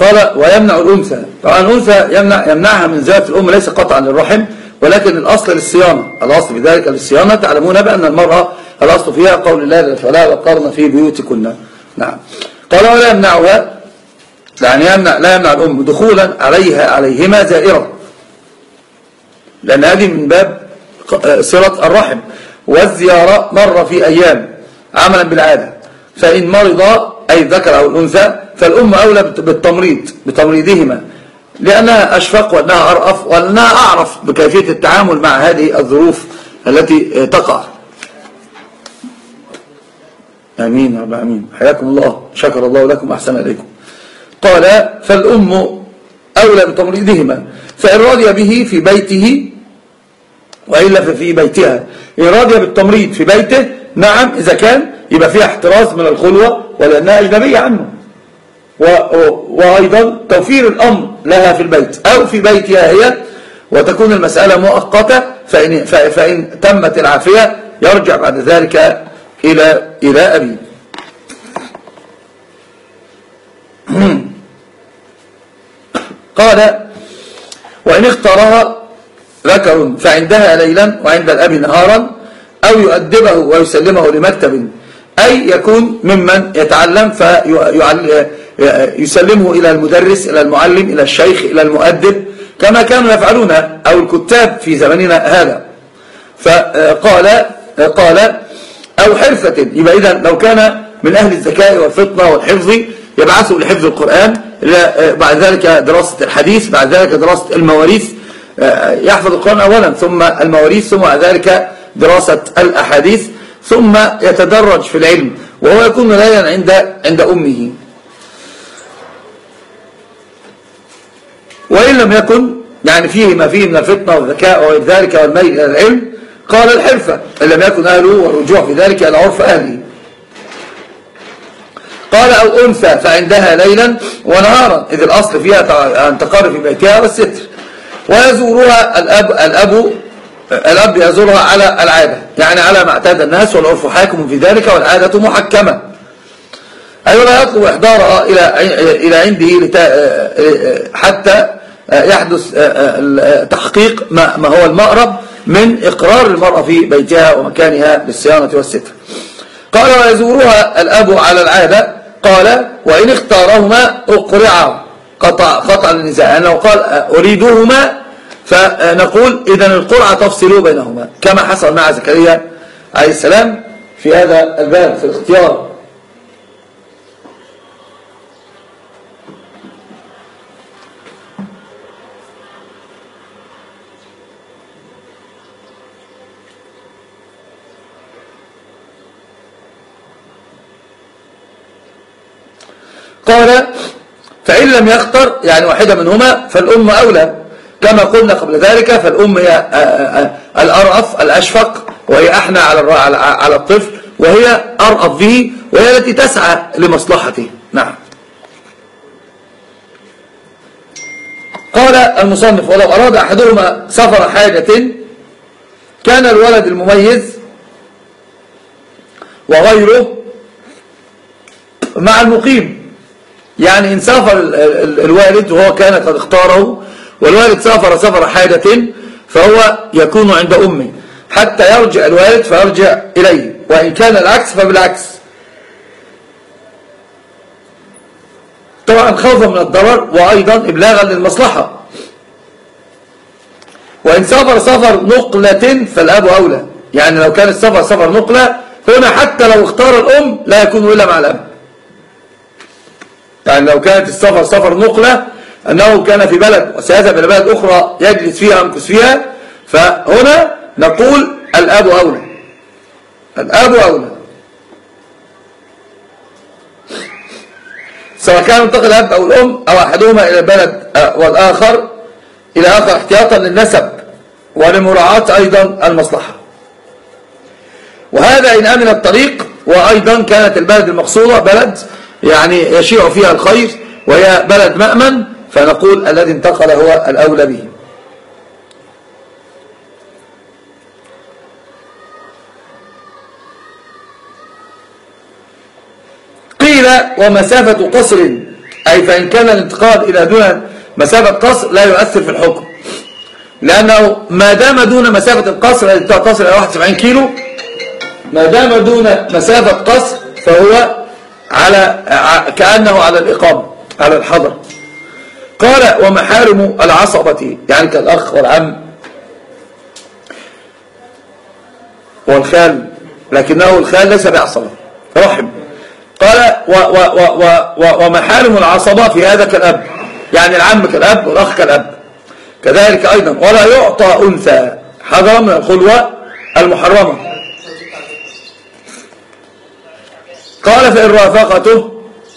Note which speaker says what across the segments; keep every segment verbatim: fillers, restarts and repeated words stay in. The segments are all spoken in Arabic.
Speaker 1: قال ويمنع الأنثى. طبعا الأنثى يمنع يمنعها من زيارة الأم ليس قطعا للرحم، ولكن الأصل للصيانة، الأصل في ذلك للصيانة. تعلمون بأن المرأة الأصل فيها قول الله فلا وقرن في بيوتكن. نعم. قال ولا يمنعها، يعني يمنع لا يمنع الأم دخولا عليها عليهما زائرة، لأن هذه من باب صلة الرحم، والزيارة مرة في أيام عملا بالعادة. فإن مرض أي الذكر أو الأنثى فالأم أولى بالتمريض بتمريضهما، لأنها أشفق وأنها أرأف وأنها أعرف بكيفية التعامل مع هذه الظروف التي تقع. آمين رب العالمين. حياكم الله، شكر الله لكم أحسن إليكم. قال فالأم أولى بتمريضهما، فإن رضي به في بيته وإلا ففي بيتها. إن رضي بالتمريض في بيته نعم، إذا كان يبقى فيها احتراز من الخلوة ولأنها أجنبية عنه، وأيضا توفير الأمر لها في البيت أو في بيتها هي، وتكون المسألة مؤقتة. فإن, فإن تمت العافية يرجع بعد ذلك إلى إلى أبيه. قال وإن اختارها ذكر فعندها ليلا وعند الأب نهارا، أو يؤدبه ويسلمه لمكتب، أي يكون ممن يتعلم فيسلمه إلى المدرس إلى المعلم إلى الشيخ إلى المؤدب كما كانوا يفعلون أو الكتاب في زمننا هذا. فقال قال أو حرفة، يبقى إذا لو كان من أهل الذكاء والفطنة والحفظ يبعثوا لحفظ القرآن، بعد ذلك دراسة الحديث، بعد ذلك دراسة المواريث، يحفظ القرآن أولا ثم المواريث ثم بعد ذلك دراسة الأحاديث، ثم يتدرج في العلم، وهو يكون ليلا عند عند أمه. وإن لم يكن يعني فيه ما فيه من الفتنة والذكاء وغير ذلك والميل إلى العلم، قال الحرفة إن لم يكن أهله والرجوع في ذلك إلى عرف أهله. قال أو أنثى فعندها ليلا ونهارا، إذ الأصل فيها أن تقر في بيتها والستر. ويزورها الأب الأب الأب يزورها على العادة، يعني على ما اعتاد الناس، والعرف حاكم في ذلك والعادة محكمة. أي ولا يطلب إحضارها إلى إلى عنده حتى يحدث تحقيق ما هو المأرب من إقرار المرأة في بيتها ومكانها للصيانة والستر. قال ويزورها الأب على العادة. قال وإن اختارهما أقرعا، قطع قطع النزاع، يعني لو قال أريدهما فنقول إذن القرعة تفصل بينهما، كما حصل مع زكريا عليه السلام في هذا الباب في الاختيار. قال فإن لم يختر يعني واحدة منهما فالأم أولى، كما قلنا قبل ذلك، فالأم هي الأرأف الأشفق، وهي أحنى على على الطفل، وهي أرأف به، وهي التي تسعى لمصلحته. نعم. قال المصنف ولو أراد أحدهما سفر حاجة كان الولد المميز وغيره مع المقيم، يعني إن سافر الوالد وهو كان قد اختاره والوالد سافر سفر حاجة فهو يكون عند أمه حتى يرجع الوالد فيرجع إليه، وإن كان العكس فبالعكس، طبعا خوفا من الضرر وأيضا إبلاغا للمصلحة. وإن سافر سفر نقلة فالأب أولى، يعني لو كان السفر سفر نقلة هنا حتى لو اختار الأم لا يكون إلا مع الأب، يعني لو كانت السفر سفر نقلة أنه كان في بلد وسيذهب إلى بلد أخرى يجلس فيها ويمكث فيها، فهنا نقول الأب أولى، الأب أولى، سواء كان انتقل الأب أو الأم أو أحدهما إلى البلد والآخر إلى آخر احتياطا للنسب ولمراعاة أيضا المصلحة. وهذا إن أمن الطريق، وأيضا كانت البلد المقصودة بلد يعني يشيع فيها الخير وهي بلد مأمن، فنقول الذي انتقل هو الأولى به. قيل ومسافة قصر أي فإن كان الانتقال إلى دون مسافة قصر لا يؤثر في الحكم، لأنه ما دام دون مسافة القصر التي تصل إلى واحد وسبعين كيلو، ما دام دون مسافة قصر فهو على كأنه على الإقامة على الحضر. قال ومحارم العصبة يعني كالأخ والعم والخال، لكنه الخال ليس بعصبة رحم. قال و و و و ومحارم العصبة في هذا كالأب، يعني العم كالأب والأخ كالأب كذلك أيضا. ولا يعطى أنثى حذرا من الخلوة المحرمة. قال فإن رافقته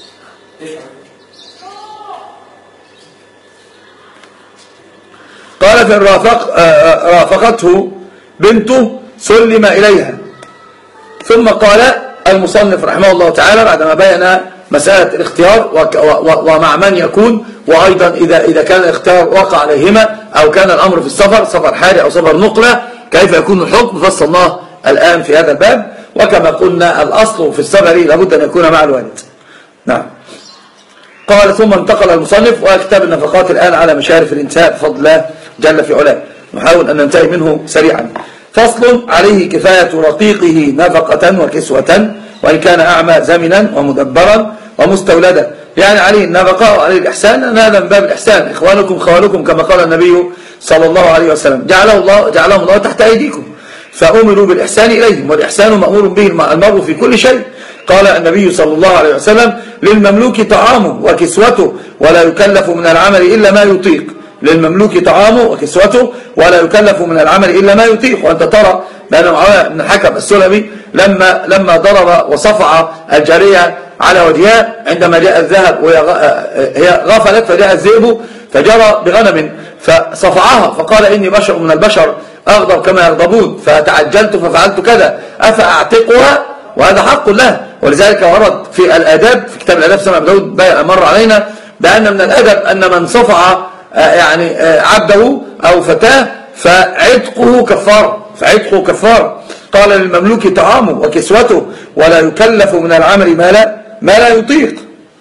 Speaker 1: قال فإن رافق رافقته بنته سلم إليها. ثم قال المصنف رحمه الله تعالى بعدما بين مسألة الاختيار ومع من يكون، وأيضا إذا إذا كان الاختيار وقع عليهما أو كان الأمر في السفر سفر حالي أو سفر نقلة كيف يكون الحكم، فصلناه الآن في هذا الباب. وكما قلنا الأصل في السفر لابد أن يكون مع الوالد. نعم. قال ثم انتقل المصنف وكتاب النفقات الآن على مشارف الانتهاء بفضل الله جل في علاه، نحاول أن ننتهي منه سريعا. فصل عليه كفاية رقيقه نفقة وكسوة وإن كان أعمى زمنا ومدبرا ومستولدا، يعني عليه النفقة وعليه الإحسان، أن هذا من باب الإحسان. إخوانكم خوالكم كما قال النبي صلى الله عليه وسلم، جعله الله جعلهم الله تحت أيديكم فأمروا بالإحسان إليهم، والإحسان مأمور به المرء في كل شيء. قال النبي صلى الله عليه وسلم للمملوك طعامه وكسوته ولا يكلف من العمل إلا ما يطيق. للمملوك طعامه وكسوته ولا يكلف من العمل إلا ما يطيق. وأنت ترى بأن معاوية بن الحكم السلمي لما لما ضرب وصفع الجارية على وجهها عندما جاء الذهب وهي غفلت فجاء الذئب فجرى بغنم فصفعها فقال إني بشر من البشر أغضب كما يغضبون فتعجلت ففعلت كذا أفأعتقها، وهذا حق له. ولذلك ورد في الآداب في كتاب الآداب سنة داود مر علينا بأن من الأدب أن من صفع يعني عبده أو فتاه فعتقه كفار فعتقه كفار. قال للمملوك طعامه وكسوته ولا يكلف من العمل ما لا ما لا يطيق.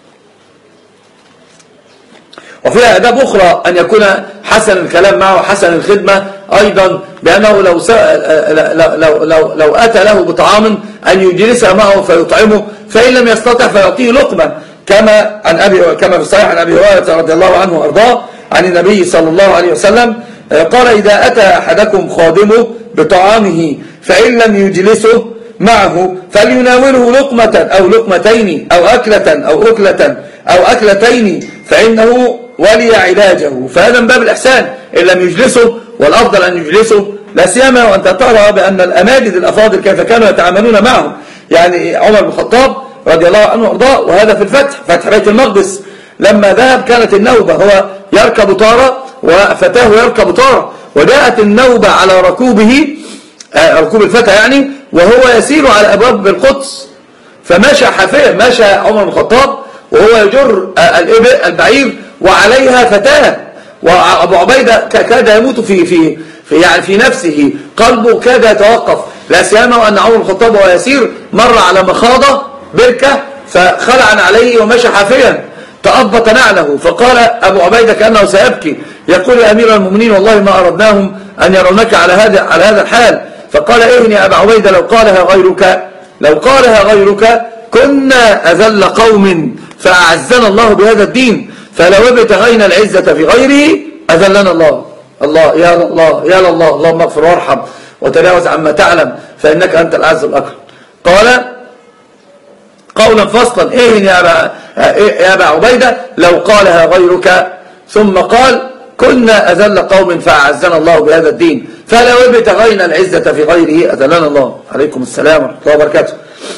Speaker 1: وفيها آداب أخرى أن يكون حسن الكلام معه وحسن الخدمة أيضا، بأنه لو لو لو لو أتى له بطعام أن يجلس معه فيطعمه، فإن لم يستطع فيعطيه لقمة، كما عن أبي كما في الصحيح عن أبي هريرة رضي الله عنه وأرضاه عن النبي صلى الله عليه وسلم قال إذا أتى أحدكم خادمه بطعامه فإن لم يجلسه معه فليناوله لقمة أو لقمتين أو أكلة أو أكلة أو أكلتين فإنه ولي علاجه. فهذا من باب الإحسان إن لم يجلسه، والأفضل أن يجلسه، لا سيما وأنت ترى بأن الأماجد الأفاضل كيف كانوا يتعاملون معهم. يعني عمر بن الخطاب رضي الله عنه وارضاه، وهذا في الفتح فتح بيت المقدس لما ذهب كانت النوبة هو يركب طارة وفتاه يركب طارة، وجاءت النوبة على ركوبه ركوب الفتى يعني وهو يسير على أبواب القدس، فمشى حافيا مشى عمر بن الخطاب وهو يجر الإبل البعير وعليها فتاة، وأبو عبيدة كاد يموت في في في يعني في نفسه، قلبه كاد يتوقف، لا سيما وأن عمر بن الخطاب وهو يسير مر على مخاضة بركة فخلع عليه ومشى حافيا تأبط نعله، فقال أبو عبيدة كأنه سيبكي يقول يا أمير المؤمنين والله ما أردناهم أن يرونك على هذا على هذا الحال. فقال إيه يا أبا عبيدة لو قالها غيرك لو قالها غيرك كنا أذل قوم فأعزنا الله بهذا الدين، فلو ابتغينا العزة في غيره أذلنا الله. الله يا الله يا الله اللهم اغفر وارحم وتجاوز عما تعلم فإنك أنت العز الأكرم. قال قولا فصلا إيه يا أبا, يا أبا عبيدة لو قالها غيرك، ثم قال كنا أذل قوم فأعزنا الله بهذا الدين فلو ابتغينا العزة في غيره أذلنا الله. عليكم السلام ورحمة الله وبركاته.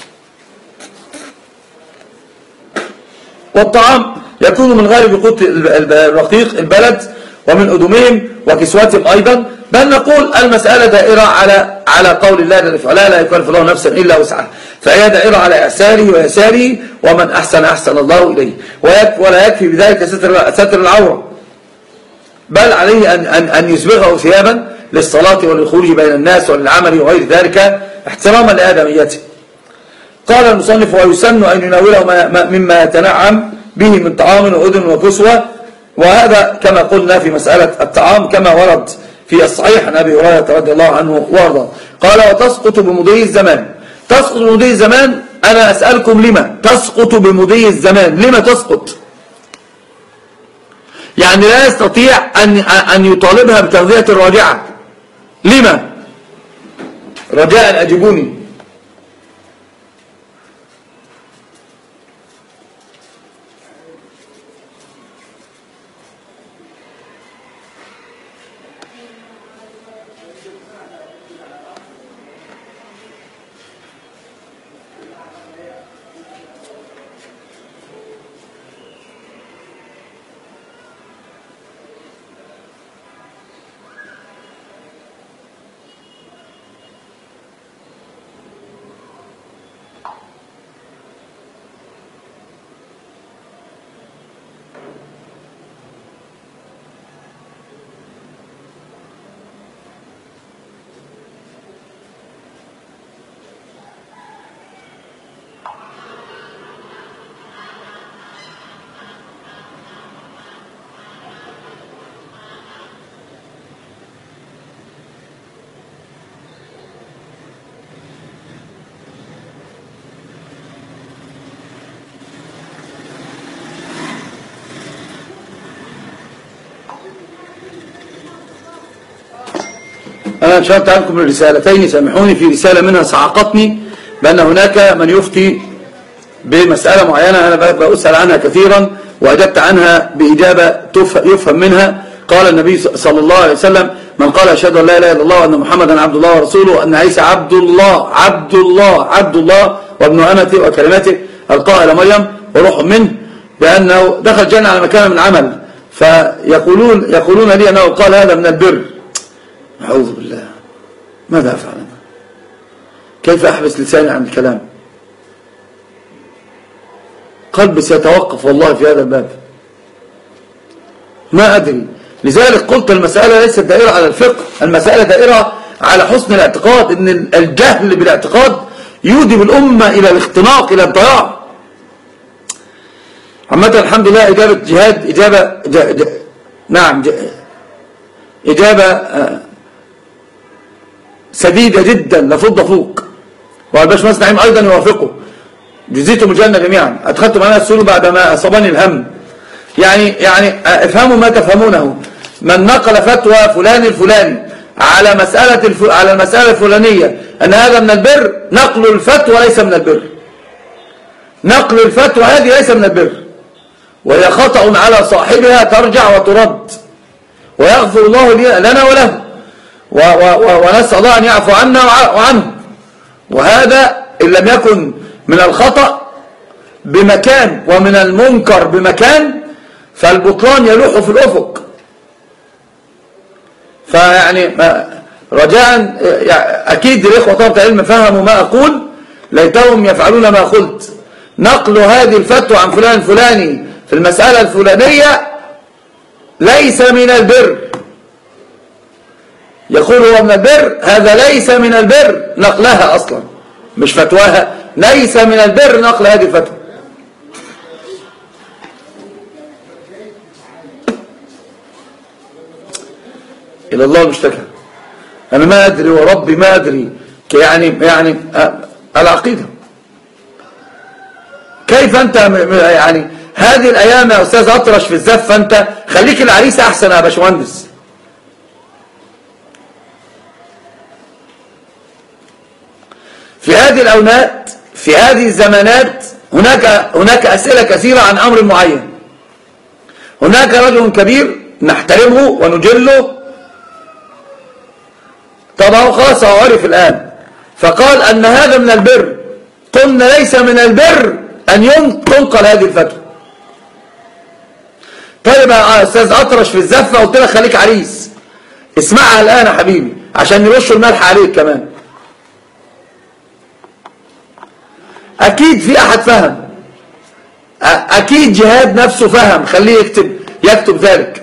Speaker 1: والطعام يكون من غالب قوت الرقيق البلد ومن أدمهم وكسوتهم أيضا، بل نقول المسألة دائرة على على قول الله جل في علاه لا يكلف الله نفسا إلا وسعها، فهي دائرة على إعساره ويساره، ومن أحسن أحسن الله إليه، ولا يكفي بذلك ستر, ستر العورة، بل عليه أن, أن, أن يسبغه ثيابا للصلاة وللخروج بين الناس وللعمل وغير ذلك احتراما لآدميته. قال المصنف ويسن أن يناوله مما يتنعم به من طعام وأذن وكسوة. وهذا كما قلنا في مسألة الطعام كما ورد في الصحيح عن أبي هريرة رضي الله عنه وارضاه قال: وتسقط بمضي الزمان. تسقط بمضي الزمان، أنا أسألكم لما تسقط بمضي الزمان؟ لما تسقط؟ يعني لا يستطيع أن أن يطالبها بتغذية الراجعة. لما؟ رجاء أجيبوني. أنا نشرت عنكم الرسالتين، سامحوني، في رسالة منها صعقتني بأن هناك من يفتي بمسألة معينة أنا بأسأل عنها كثيرا وأجبت عنها بإجابة يفهم منها. قال النبي صلى الله عليه وسلم: من قال أشهد أن لا إله إلا الله وأن محمدا عبد الله ورسوله وأن عيسى عبد الله عبد الله عبد الله وابن أمته وكلمته ألقاها إلى مريم وروح منه، بأنه دخل الجنة على مكان من عمل، فيقولون يقولون لي أنه قال هذا من البر. أعوذ بالله، ماذا أفعل أنا؟ كيف أحبس لساني عن الكلام؟ قلبي سيتوقف والله في هذا الباب، ما أدري. لذلك قلت المسألة ليست دائرة على الفقه، المسألة دائرة على حسن الاعتقاد، إن الجهل بالاعتقاد يودي بالأمة إلى الاختناق، إلى الضياع. عامة الحمد لله إجابة جهاد إجابة جا جا نعم جا إجابة آه سديدة جدا لفض فوق، والباشمهندس نعيم أيضا يوافقه، جزيتم الجنة جميعا. أدخلتم معنا السؤال بعدما أصابني الهم. يعني يعني افهموا ما تفهمونه. من نقل فتوى فلان الفلاني على مسألة الف... على المسألة الفلانية أن هذا من البر، نقل الفتوى ليس من البر. نقل الفتوى هذه ليس من البر، وهي خطأ على صاحبها، ترجع وترد، ويغفر الله لنا وله، و... و... ونسأل الله أن يعفو عنا وعنه. وهذا إن لم يكن من الخطأ بمكان ومن المنكر بمكان، فالبطلان يلوح في الأفق. فيعني رجاء أكيد الإخوة طلبة العلم فهموا ما أقول، ليتهم يفعلون ما قلت. نقل هذه الفتوى عن فلان الفلاني في المسألة الفلانية ليس من البر. يقول هو من البر، هذا ليس من البر نقلها أصلا، مش فتواها، ليس من البر نقل هذه الفتوى. إلى الله المشتكى. أنا ما أدري وربي ما أدري، يعني يعني العقيدة كيف أنت يعني هذه الأيام يا أستاذ أطرش في الزف، أنت خليك العريس أحسن يا باشمهندس. في هذه الأونات في هذه الزمانات هناك هناك أسئلة كثيرة عن أمر معين. هناك رجل كبير نحترمه ونجله، طبعا خلاص هو عرف الآن، فقال أن هذا من البر. قلنا ليس من البر أن تنقل هذه الفتوى. طيب يا أستاذ أطرش في الزفة، قلت لك خليك عريس، اسمعها الآن يا حبيبي عشان يرشوا الملح عليك كمان. أكيد في أحد فهم، أكيد جهاد نفسه فهم، خليه يكتب يكتب ذلك.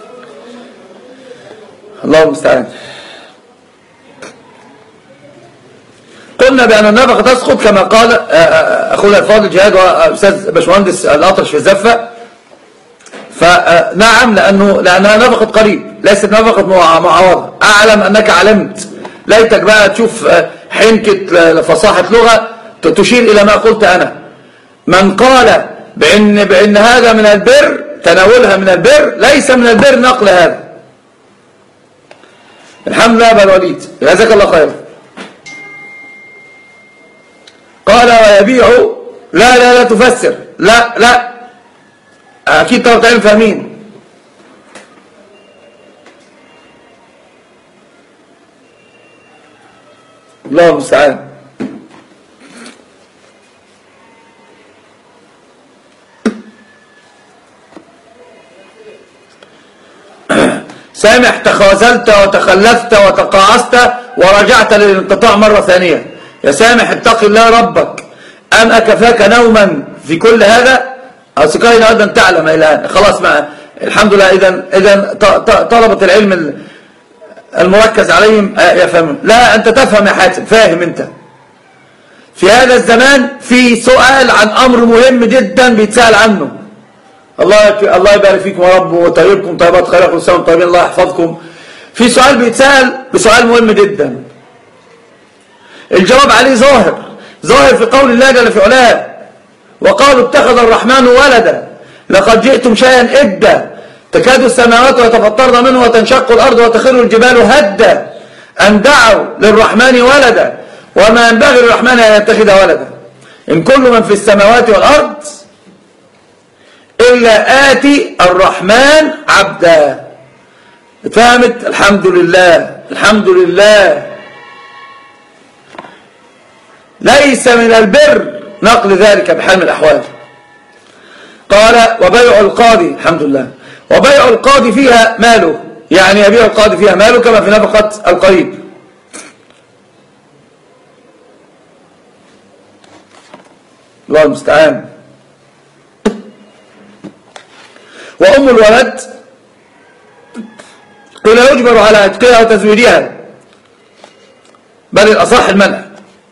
Speaker 1: الله المستعان. قلنا بأن النفقة تسقط كما قال أخونا الفاضل جهاد وأستاذ باشمهندس الأطرش في الزفة. فنعم لأنه لأنها نفقة قريب ليست نفقة معوضة. أعلم أنك علمت، ليتك بقى تشوف حنكة فصاحة لغة تشير إلى ما قلت أنا. من قال بأن, بأن هذا من البر، تناولها من البر، ليس من البر نقل هذا. الحمد لله أبا الوليد، جزاك الله خير. قال ويبيع، لا لا لا تفسر، لا لا أكيد طبعا تعلم فاهمين. الله المستعان. سامح تخاذلت وتخلفت وتقاعست ورجعت للانقطاع مرة ثانية. يا سامح اتق الله ربك، أم أكفاك نوما في كل هذا؟ أصدقائي أيضا تعلم الآن خلاص مع الحمد لله. إذن إذن طلبة العلم المركز عليهم يفهمون. لا أنت تفهم يا حاتم، فاهم أنت. في هذا الزمان في سؤال عن أمر مهم جدا بيتسأل عنه. الله الله يبارك فيكم يا رب وطيبكم طيبات خير كل سنة وانتم طيبين، الله يحفظكم. في سؤال بيتسأل بسؤال مهم جدا، الجواب عليه ظاهر ظاهر في قول الله جل في علاه: وقالوا اتخذ الرحمن ولدا لقد جئتم شيئا إدا تكاد السماوات يتفطرن منه وتنشق الأرض وتخر الجبال هدا أن دعوا للرحمن ولدا وما ينبغي للرحمن أن يتخذ ولدا إن كل من في السماوات والأرض إلا آتي الرحمن عبدا. فهمت؟ الحمد لله الحمد لله. ليس من البر نقل ذلك بحال من الأحوال. قال وبيع القاضي، الحمد لله، وبيع القاضي فيها ماله، يعني يبيع القاضي فيها ماله كما في نفقة القريب. الله المستعان. وأم الولد قيل يجبر على عتقها وتزويجها، بل الأصح المنع.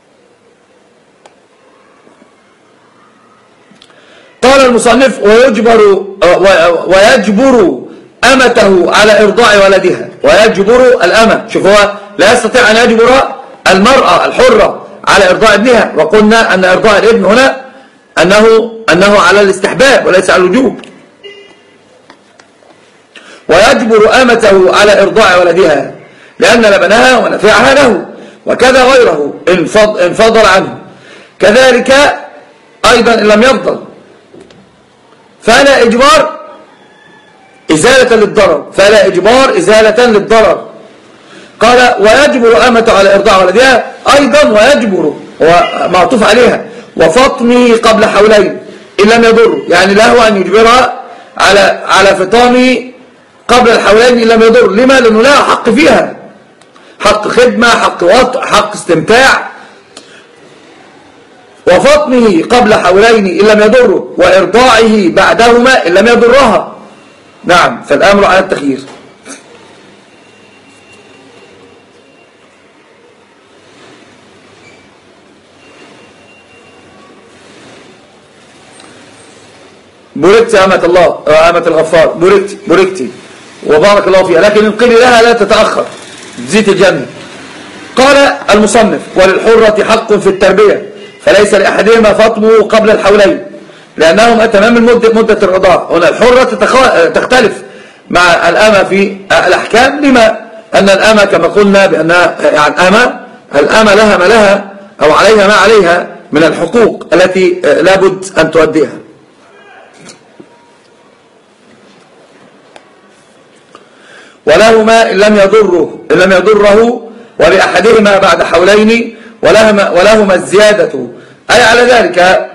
Speaker 1: قال المصنف ويجبر ويجبر أمته على إرضاع ولدها. ويجبر الأمة، شوف هو لا يستطيع أن يجبر المرأة الحرة على إرضاع ابنها، وقلنا أن إرضاع الابن هنا أنه, أنه على الاستحباب وليس على الوجوب. ويجبر أمته على إرضاع ولدها لأن لبنها ونفعها له، وكذا غيره إن فضل عنه. كذلك أيضا إن لم يفضل فلا إجبار إزالة للضرر، فلا إجبار إزالة للضرر. قال ويجبر أمته على إرضاع ولدها أيضا، ويجبر ومعطوف عليها وفطمه قبل حولين إن لم يضر، يعني له أن يجبرها على على فطامه قبل الحولين إن لم يضر. لما؟ لأنه لها حق فيها، حق خدمة، حق وطء، حق استمتاع. وفطمه قبل حولين إن لم يضره، وإرضاعه بعدهما إن لم يضرها. نعم، فالأمر على التخيير. بوركت أمة الله، أمة الغفار، بوركتي بوركتي وبارك الله فيها، لكن القيل لها لا تتأخر زيت الجنة. قال المصنف وللحرة حق في التربية فليس لأحدهما فطمه قبل الحولين لأنهما تمام المدة مدة الرضاعة. هنا الحرة تختلف مع الأمة في الأحكام، لما أن الأمة كما قلنا بأنها يعني أمة، الأمة لها ما لها أو عليها ما عليها من الحقوق التي لابد أن تؤديها. ولهما إن لم يضره إن لم يضره ولأحدهما بعد حولين ولهما, ولهما الزيادة أي على ذلك.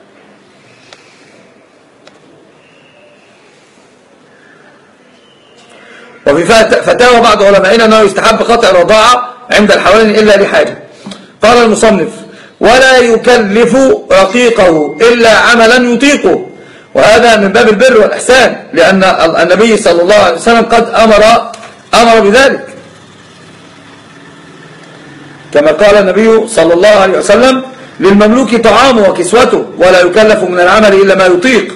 Speaker 1: وفي فتاوى بعض علمائنا أنه يستحب قطع الرضاعة عند الحولين إلا لحاجة. قال المصنف ولا يكلف رقيقه إلا عملا يطيقه، وهذا من باب البر والإحسان، لأن النبي صلى الله عليه وسلم قد أمر أمر بذلك. كما قال النبي صلى الله عليه وسلم: للمملوك طعامه وكسوته ولا يكلف من العمل إلا ما يطيق،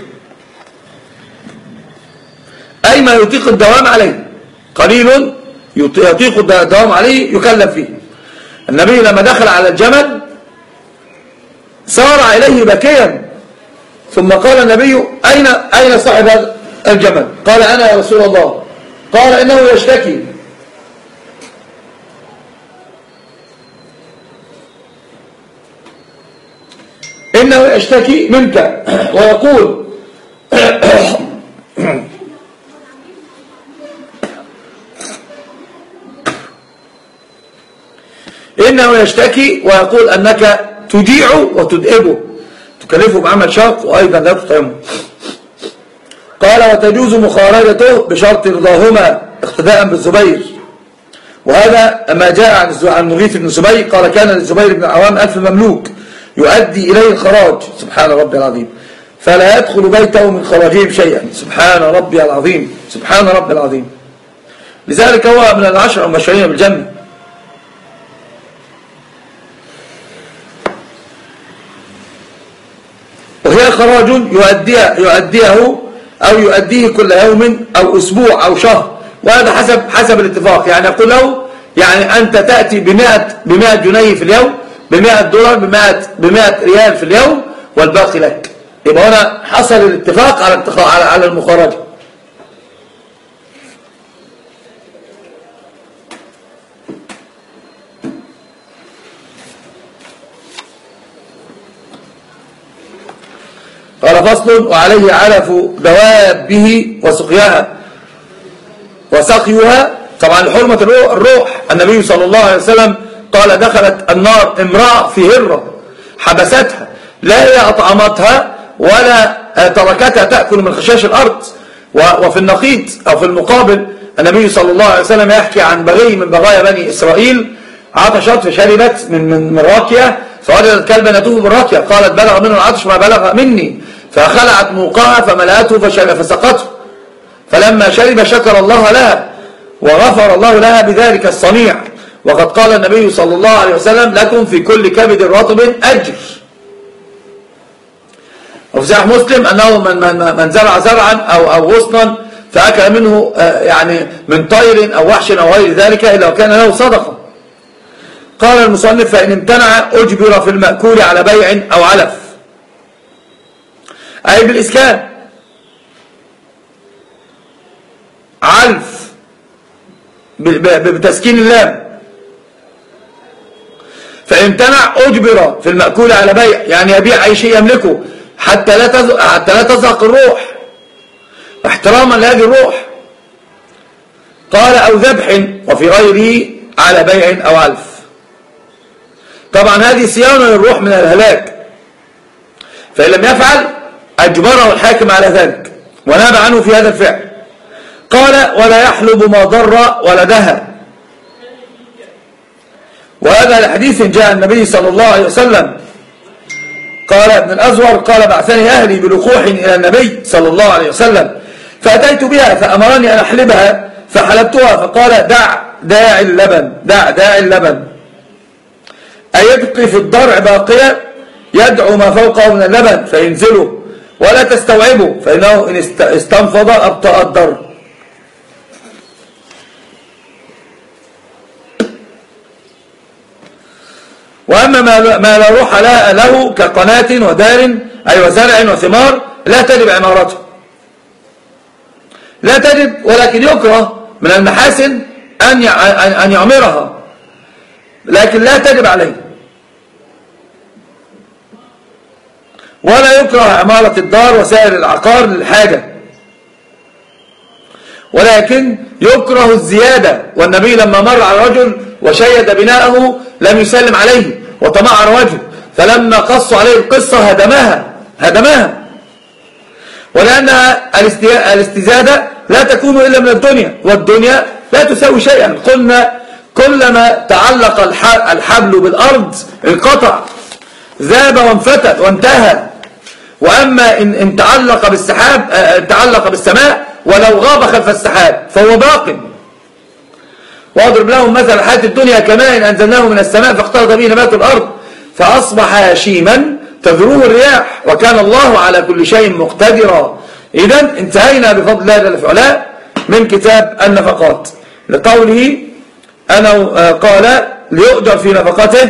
Speaker 1: أي ما يطيق الدوام عليه، قليل يطيق الدوام عليه يكلف فيه. النبي لما دخل على الجمل سارع إليه باكيا، ثم قال النبي: أين أين صاحب هذا الجمل؟ قال: أنا يا رسول الله. قال: إنه يشتكي. إنه يشتكي منك ويقول إنه يشتكي ويقول أنك تجيع وتدئبه، تكلفه بعمل شاق وأيضا لا تطعمه. قال: وتجوز مخارجته بشرط رضاهما اقتداء بالزبير. وهذا ما جاء عن مغيث بن زبير قال: كان للزبير بن العوام ألف مملوك يؤدي إليه الخراج، سبحان ربي العظيم، فلا يدخل بيته من خراجهم شيئا، سبحان ربي العظيم، سبحان ربي العظيم. لذلك هو من العشر المبشرين بالجنة. وهي خراج يؤديه, يؤديه أو يؤديه كل يوم أو أسبوع أو شهر، وهذا حسب حسب الاتفاق. يعني يقول له: يعني أنت تأتي بمئة بمئة جنيه في اليوم، بمئة دولار، بمئة بمئة ريال في اليوم، والباقي لك. يبقى هنا حصل الاتفاق على على على المخارجة. قال: فصل: وعليه علف دوابه وسقياها وسقيها. طبعا لحرمة الروح، النبي صلى الله عليه وسلم قال: دخلت النار امرأة في هرة حبستها، لا هي أطعمتها ولا تركتها تأكل من خشاش الأرض. وفي النقيض أو في المقابل النبي صلى الله عليه وسلم يحكي عن بغي من بغايا بني إسرائيل عطشت فشربت من من من راكية، فوجدت كلبا يطوف بالراكية، قالت: بلغ منه العطش ما بلغ مني، فخلعت موقعها فملأته فسقته، فلما شرب شكر الله لها وغفر الله لها بذلك الصنيع. وقد قال النبي صلى الله عليه وسلم: لكم في كل كبد رطب أجر. وفي صحيح مسلم أنه من, من, من زرع زرعا أو, أو غصنا فأكل منه يعني من طير أو وحش أو غير ذلك إلا وكان له صدقة. قال المصنف: فإن امتنع أجبر في المأكول على بيع أو علف، أي بالإسكان. علف بتسكين اللام. فإن امتنع أجبر في المأكول على بيع، يعني يبيع أي شيء يملكه حتى لا حتى لا تزهق الروح، احتراما لهذه الروح. قال: أو ذبح، وفي غيره على بيع أو علف. طبعا هذه صيانة للروح من الهلاك، فإن لم يفعل أجبره الحاكم على ذلك وناب عنه في هذا الفعل. قال: ولا يحلب ما ضر ولدها. وهذا الحديث جاء النبي صلى الله عليه وسلم قال ابن الأزور: قال: بعثني أهلي بلقوح إلى النبي صلى الله عليه وسلم فأتيت بها فأمرني أن أحلبها فحلبتها، فقال: دع داعي اللبن، دع داعي اللبن، أي يبقي في الضرع باقية يدعو ما فوقه من اللبن فينزله ولا تستوعبه، فإنه إن استنفض أبطأ الضرع. وأما ما لا روح له كقناة ودار أي وزرع وثمار لا تجب عمارته، لا تجب، ولكن يكره من المحاسن أن يعمرها، لكن لا تجب عليه. ولا يكره عمارة الدار وسائر العقار للحاجة، ولكن يكره الزيادة. والنبي لما مر على رجل وشيد بناءه لم يسلم عليه وتمعر وجهه، فلما قصوا عليه القصة هدمها هدمها ولأن الاستزادة لا تكون إلا من الدنيا، والدنيا لا تساوي شيئا. قلنا كلما تعلق الحبل بالأرض انقطع، ذاب وانفتت وانتهى. وأما إن تعلق بالسحاب تعلق بالسماء ولو غاب خلف السحاب فهو باق. واضرب لهم مثل الحياة الدنيا كماء أنزلناه من السماء فاختلط به نبات الأرض فأصبح هشيما تذروه الرياح وكان الله على كل شيء مقتدرا. إذن انتهينا بفضل الله جل وعلا من كتاب النفقات لقوله أنا قال ليؤجر في نفقته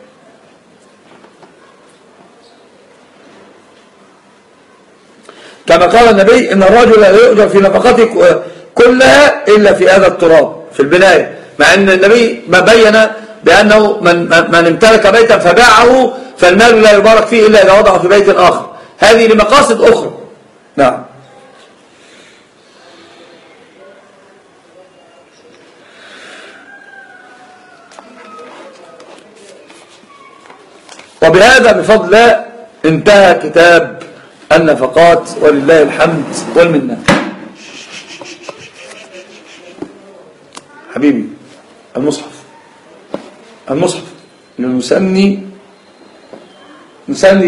Speaker 1: كما قال النبي إن الرجل لا يؤجر في نفقته كلها إلا في هذا التراب في البناية، مع أن النبي ما بين بأنه من, من امتلك بيتا فباعه فالمال لا يبارك فيه إلا إذا وضعه في بيت آخر، هذه لمقاصد أخرى. نعم. وبهذا بفضل الله انتهى كتاب النفقات ولله الحمد والمنة. حبيبي المصحف المصحف لنسني نسني